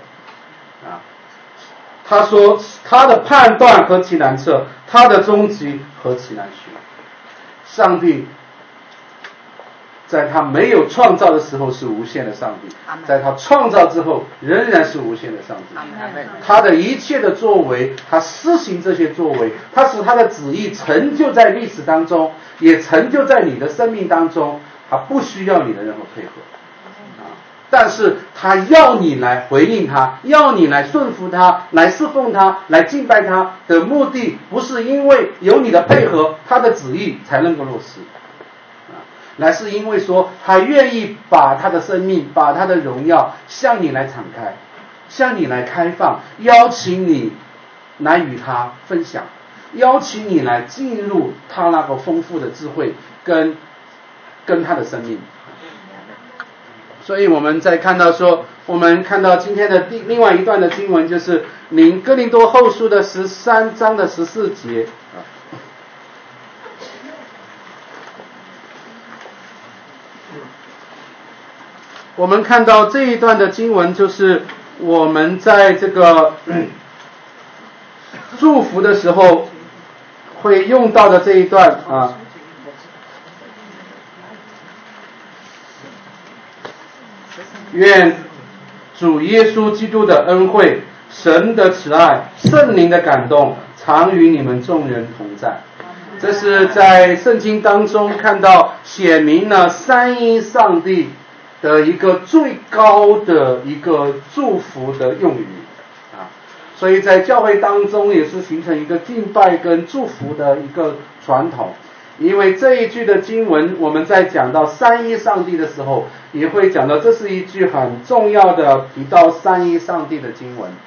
他说他的判断何其难测，他的终极何其难寻。上帝在他没有创造的时候是无限的上帝，在他创造之后仍然是无限的上帝。他的一切的作为，他施行这些作为，他使他的旨意成就在历史当中，也成就在你的生命当中，他不需要你的任何配合但是他要你来回应他，要你来顺服他，来侍奉他，来敬拜他的目的，不是因为有你的配合，他的旨意才能够落实乃是因为说他愿意把他的生命，把他的荣耀向你来敞开，向你来开放，邀请你来与他分享，邀请你来进入他那个丰富的智慧跟他的生命。所以我们在看到说，我们看到今天的另外一段的经文，就是哥林多后书的13章的14节我们看到这一段的经文，就是我们在这个祝福的时候会用到的这一段愿主耶稣基督的恩惠、神的慈爱、圣灵的感动常与你们众人同在。这是在圣经当中看到写明了三一上帝的一个最高的一个祝福的用语所以在教会当中也是形成一个敬拜跟祝福的一个传统。 因为这一句的经文，我们在讲到三一上帝的时候，也会讲到这是一句很重要的提到三一上帝的经文。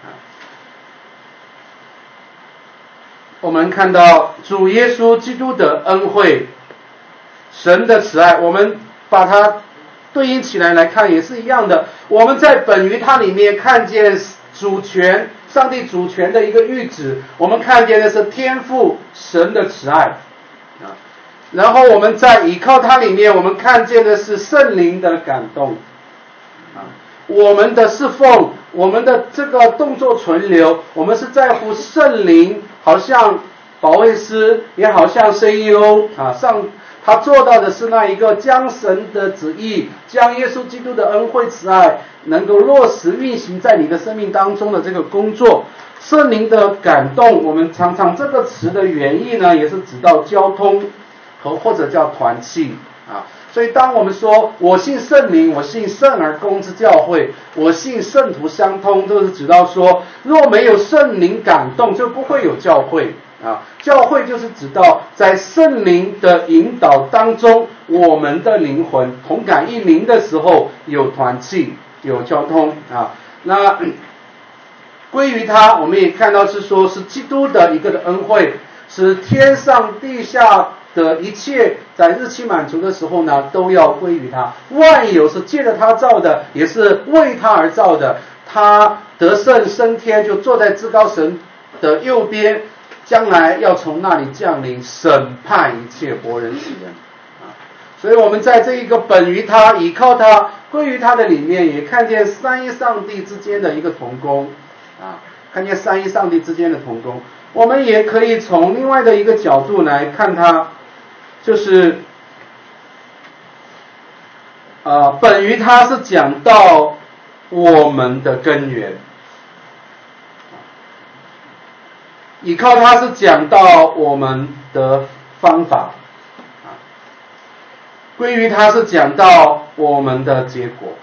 我们看到主耶稣基督的恩惠，神的慈爱，我们把它对应起来看也是一样的。我们在本于他里面看见主权，上帝主权的一个谕旨，我们看见的是天父神的慈爱。然后我们在倚靠它里面，我们看见的是圣灵的感动。我们的侍奉，我们的这个动作存留，我们是在乎圣灵，好像保惠师，也好像CEO他做到的是那一个将神的旨意，将耶稣基督的恩惠慈爱能够落实运行在你的生命当中的这个工作。圣灵的感动，我们常常这个词的原意呢，也是指到交通或者叫团契所以当我们说我信圣灵，我信圣而公之教会，我信圣徒相通，都是指到说若没有圣灵感动，就不会有教会教会就是指到在圣灵的引导当中，我们的灵魂同感一灵的时候，有团契，有交通那归于他，我们也看到是说是基督的一个的恩惠，使天上地下的一切在日期满足的时候呢，都要归于他。万有是借着他造的，也是为他而造的。他得胜升天，就坐在至高神的右边，将来要从那里降临，审判一切活人死人所以我们在这一个本于他、倚靠他、归于他的里面，也看见三一上帝之间的一个同工看见三一上帝之间的同工。我们也可以从另外的一个角度来看它，就是本于它是讲到我们的根源，依靠它是讲到我们的方法归于它是讲到我们的结果。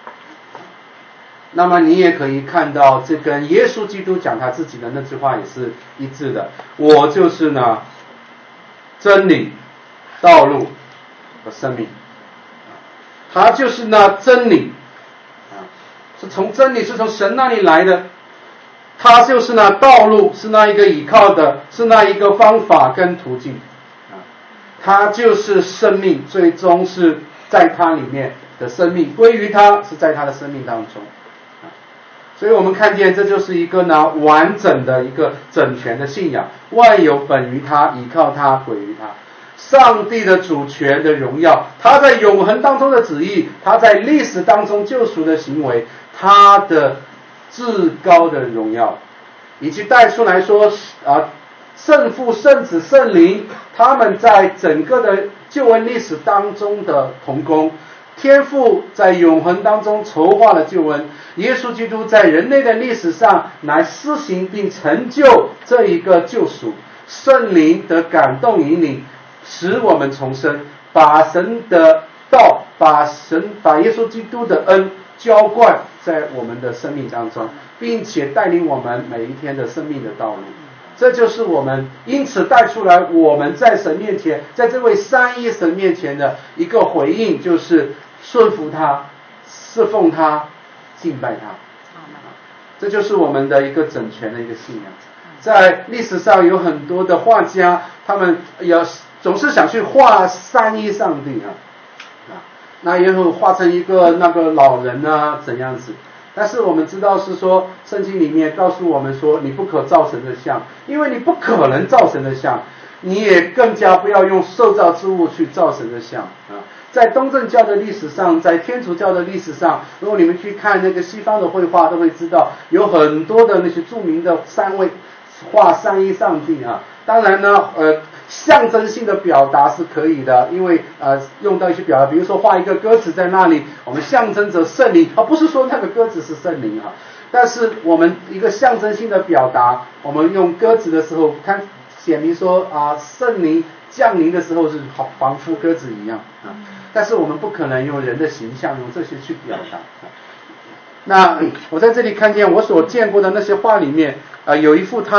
那么你也可以看到，这跟耶稣基督讲他自己的那句话也是一致的，我就是呢真理、道路和生命。他就是那真理是从真理，是从神那里来的，他就是那道路，是那一个依靠的，是那一个方法跟途径他就是生命，最终是在他里面的生命归于他，是在他的生命当中所以我们看见这就是一个呢完整的一个整全的信仰，万有本于他，依靠他，归于他。上帝的主权的荣耀，他在永恒当中的旨意，他在历史当中救赎的行为，他的至高的荣耀，以及带出来说圣父、圣子、圣灵，他们在整个的救恩历史当中的同工。天父在永恒当中筹划了救恩，耶稣基督在人类的历史上来施行并成就这一个救赎，圣灵的感动引领，使我们重生，把神的道，把耶稣基督的恩浇灌在我们的生命当中，并且带领我们每一天的生命的道路。这就是我们因此带出来我们在神面前，在这位三一神面前的一个回应，就是顺服他，侍奉他，敬拜他。这就是我们的一个整全的一个信仰。在历史上有很多的画家，他们总是想去画三一上帝那也有画成一个那个老人怎样子。但是我们知道是说，圣经里面告诉我们说，你不可造神的像，因为你不可能造神的像，你也更加不要用受造之物去造神的像在东正教的历史上，在天主教的历史上，如果你们去看那个西方的绘画，都会知道有很多的那些著名的画三一上帝当然呢象征性的表达是可以的，因为用到一些表达，比如说画一个鸽子在那里，我们象征着圣灵不是说那个鸽子是圣灵但是我们一个象征性的表达，我们用鸽子的时候看显明说圣灵降临的时候是仿佛鸽子一样但是我们不可能用人的形象用这些去表达那我在这里看见我所见过的那些画里面有一幅他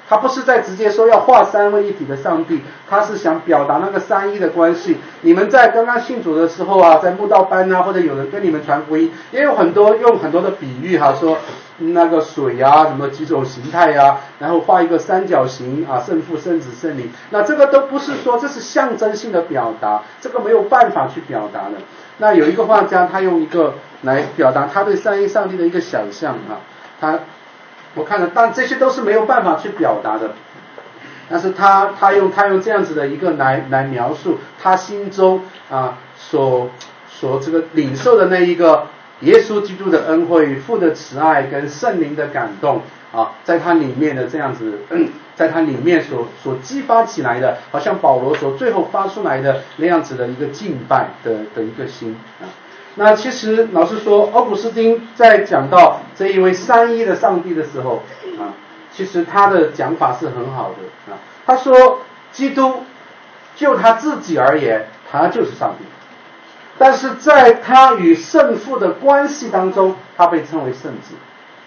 他不是在直接说要画三位一体的上帝，他是想表达那个三一的关系。你们在刚刚信主的时候啊，在慕道班啊，或者有人跟你们传福音，也有很多用很多的比喻哈，说那个水啊，什么几种形态啊，然后画一个三角形啊，圣父、圣子、圣灵，那这个都不是说这是象征性的表达，这个没有办法去表达的。那有一个画家，他用一个来表达他对三一上帝的一个想象啊，我看了，但这些都是没有办法去表达的。但是他用这样子的一个来描述他心中啊所这个领受的那一个耶稣基督的恩惠、父的慈爱跟圣灵的感动啊，在他里面的这样子，在他里面所激发起来的，好像保罗所最后发出来的那样子的一个敬拜的一个心啊。那其实老实说，奥古斯丁在讲到这一位三一的上帝的时候啊，其实他的讲法是很好的啊。他说，基督就他自己而言，他就是上帝，但是在他与圣父的关系当中，他被称为圣子。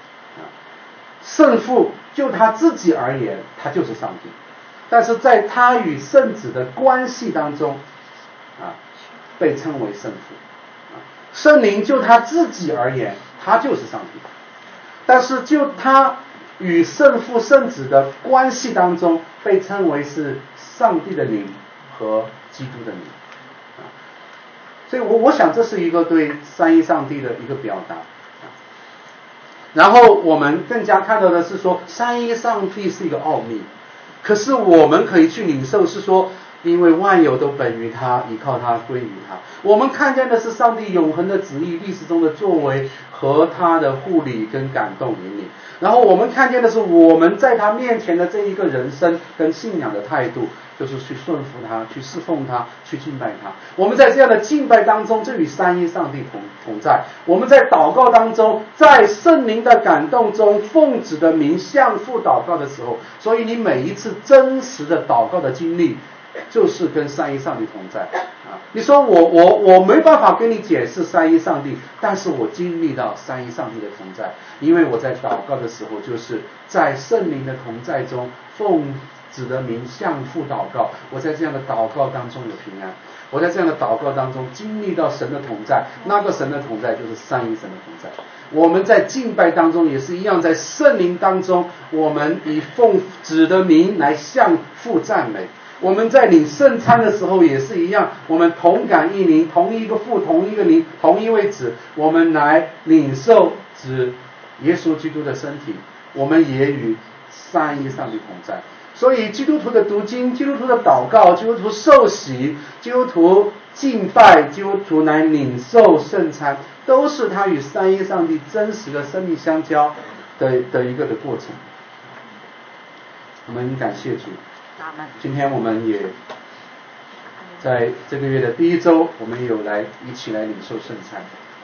圣父就他自己而言，他就是上帝，但是在他与圣子的关系当中啊，被称为圣父。圣灵就他自己而言，他就是上帝，但是就他与圣父圣子的关系当中，被称为是上帝的灵和基督的灵。所以我想这是一个对三一上帝的一个表达。然后我们更加看到的是说，三一上帝是一个奥秘，可是我们可以去领受是说，因为万有都本于他，依靠他，归于他。我们看见的是上帝永恒的旨意，历史中的作为和他的护理跟感动引领。然后我们看见的是我们在他面前的这一个人生跟信仰的态度，就是去顺服他，去侍奉他，去敬拜他。我们在这样的敬拜当中，就与三一上帝同在。我们在祷告当中，在圣灵的感动中，奉子的名向父祷告的时候，所以你每一次真实的祷告的经历，就是跟三一上帝同在啊！你说我没办法跟你解释三一上帝，但是我经历到三一上帝的同在，因为我在祷告的时候，就是在圣灵的同在中，奉子的名向父祷告。我在这样的祷告当中有平安，我在这样的祷告当中经历到神的同在，那个神的同在就是三一神的同在。我们在敬拜当中也是一样，在圣灵当中，我们以奉子的名来向父赞美。我们在领圣餐的时候也是一样，我们同感一灵，同一个父，同一个灵，同一位子，我们来领受子耶稣基督的身体，我们也与三一上帝同在。所以基督徒的读经，基督徒的祷告，基督徒受洗，基督徒敬拜，基督徒来领受圣餐，都是他与三一上帝真实的生命相交的一个的过程。我们感谢主。今天我们也在这个月的第一周，我们有一起来领受圣餐。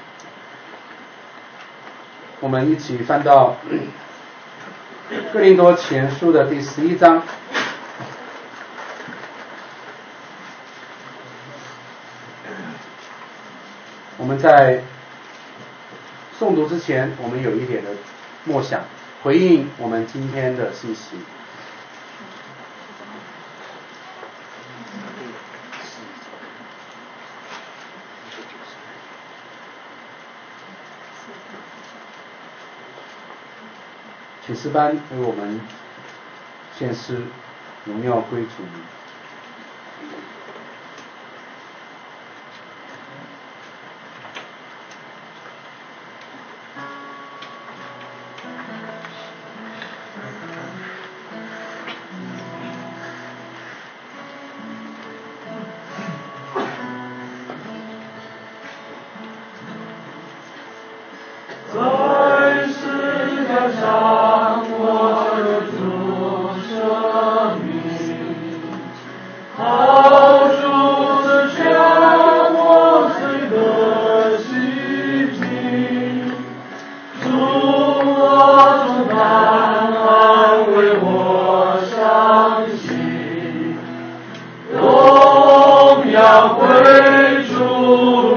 我们一起翻到哥林多前书的第11章。我们在诵读之前，我们有一点的默想，回应我们今天的信息。请诗班为我们献诗，荣耀归主名。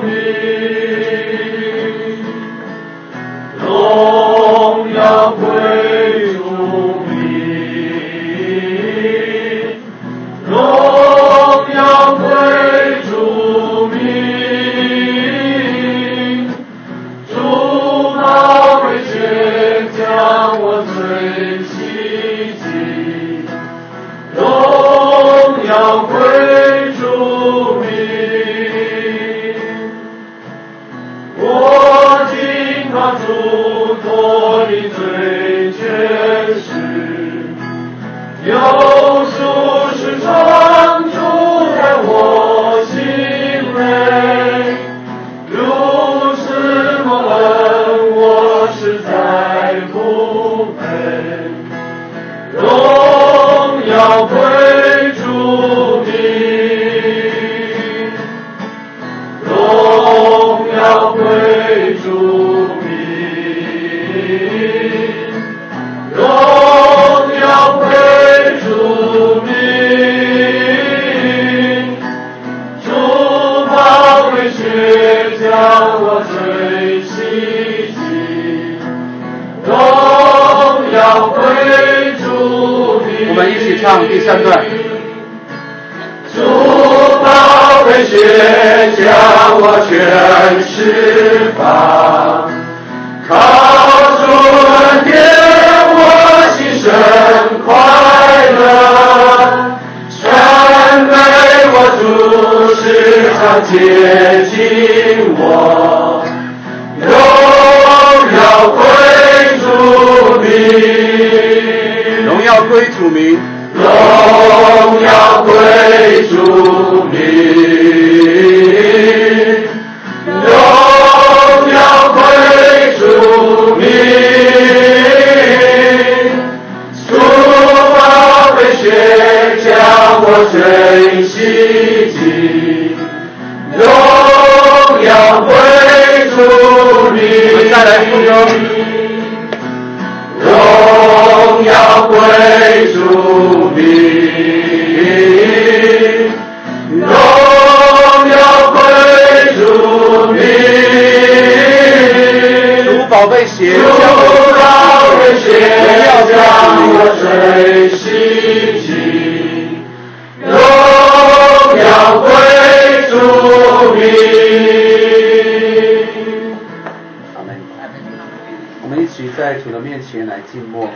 荣耀归起唱第3段。 主宝贝血将我全释放，靠主恩典我心生快乐，全为我主时常接近我，荣耀归主名， 荣耀归主名， 荣耀归主名，荣耀归主名，主宝贝血将我最洗净，荣耀归主名。 我们再来副歌。 荣耀归主名，荣耀归主名， 主宝贝血主宝贝血将我最洗净，荣耀归主名。 我们一起在主的面前来静默，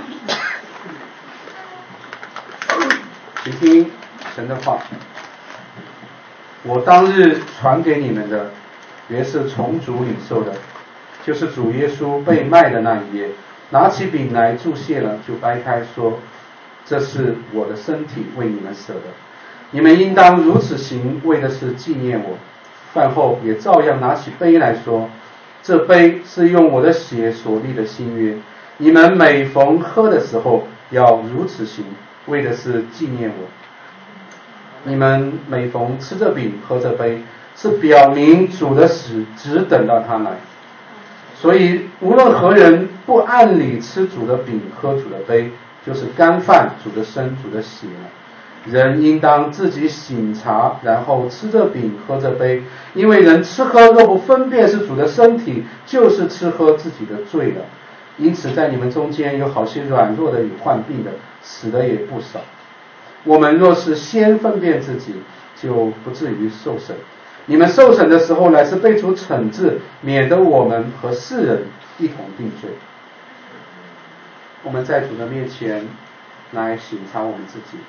请听神的话。我当日传给你们的，原是从主领受的，就是主耶稣被卖的那一夜，拿起饼来祝谢了，就掰开说：“这是我的身体，为你们舍的。你们应当如此行，为的是纪念我。”饭后也照样拿起杯来说：“这杯是用我的血所立的新约，你们每逢喝的时候要如此行，为的是纪念我。你们每逢吃这饼喝这杯，是表明主的死，只等到他来。所以无论何人不按理吃主的饼喝主的杯，就是干犯主的身主的血了。人应当自己省察，然后吃这饼喝这杯，因为人吃喝若不分辨是主的身体，就是吃喝自己的罪了。因此在你们中间有好些软弱的与患病的，死的也不少。我们若是先分辨自己，就不至于受审。你们受审的时候，乃是被主惩治，免得我们和世人一同定罪。我们在主的面前来省察我们自己。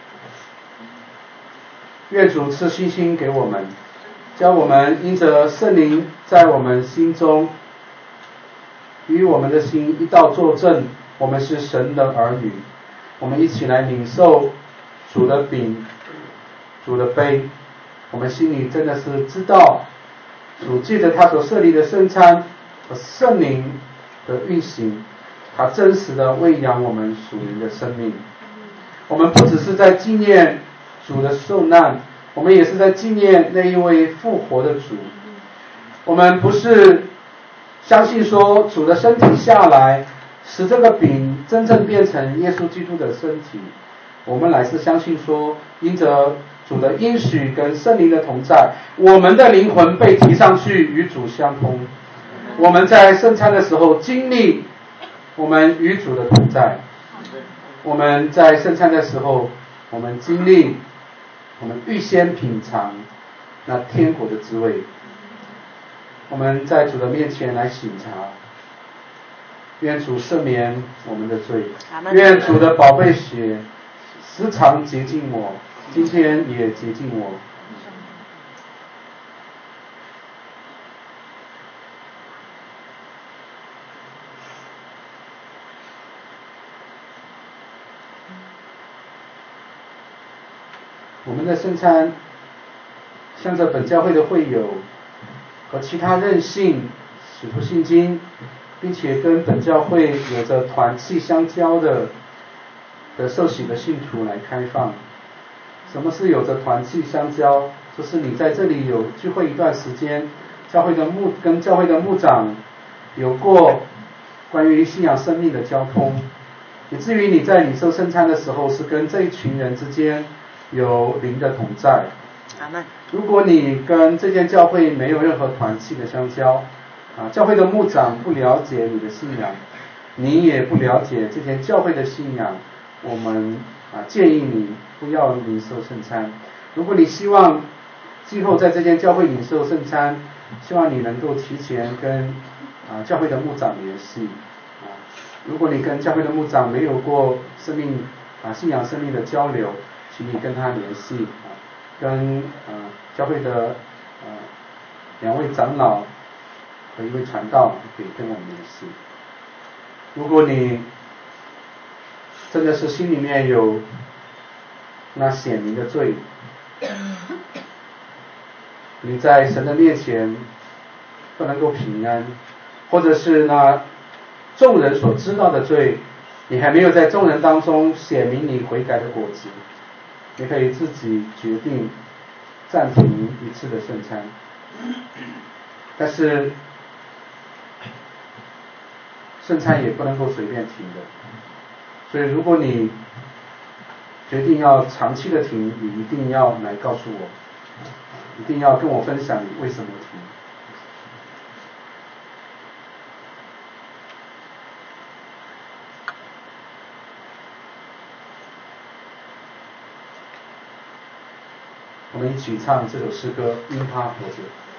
愿主赐信心给我们，叫我们因着圣灵在我们心中与我们的心一道作证，我们是神的儿女。我们一起来领受主的饼主的杯，我们心里真的是知道主借着他所设立的圣餐和圣灵的运行，他真实的喂养我们属灵的生命。我们不只是在纪念主的受难，我们也是在纪念那一位复活的主。我们不是相信说主的身体下来使这个饼真正变成耶稣基督的身体，我们乃是相信说因着主的应许跟圣灵的同在，我们的灵魂被提上去与主相通。我们在圣餐的时候经历我们与主的同在，我们在圣餐的时候我们经历我们预先品尝那天国的滋味。我们在主的面前来省察，愿主赦免我们的罪，愿主的宝贝血时常洁净我，今天也洁净我。我们的圣餐向着本教会的会友和其他任性使徒信经并且跟本教会有着团契相交的受洗的信徒来开放。什么是有着团契相交？就是你在这里有聚会一段时间，跟教会的牧长有过关于信仰生命的交通，以至于你在领受圣餐的时候是跟这一群人之间有灵的同在。如果你跟这间教会没有任何团契的相交，教会的牧长不了解你的信仰，你也不了解这间教会的信仰，我们建议你不要领受圣餐。如果你希望今后在这间教会领受圣餐，希望你能够提前跟教会的牧长联系。如果你跟教会的牧长没有过信仰生命的交流，请你跟他联系，跟教会的2位长老和1位传道可以跟我们联系。如果你真的是心里面有那显明的罪，你在神的面前不能够平安，或者是那众人所知道的罪，你还没有在众人当中显明你悔改的果子，你可以自己决定暂停一次的圣餐。但是圣餐也不能够随便停的，所以如果你决定要长期的停，你一定要来告诉我，一定要跟我分享你为什么停。我们一起唱这首诗歌《因他活着》。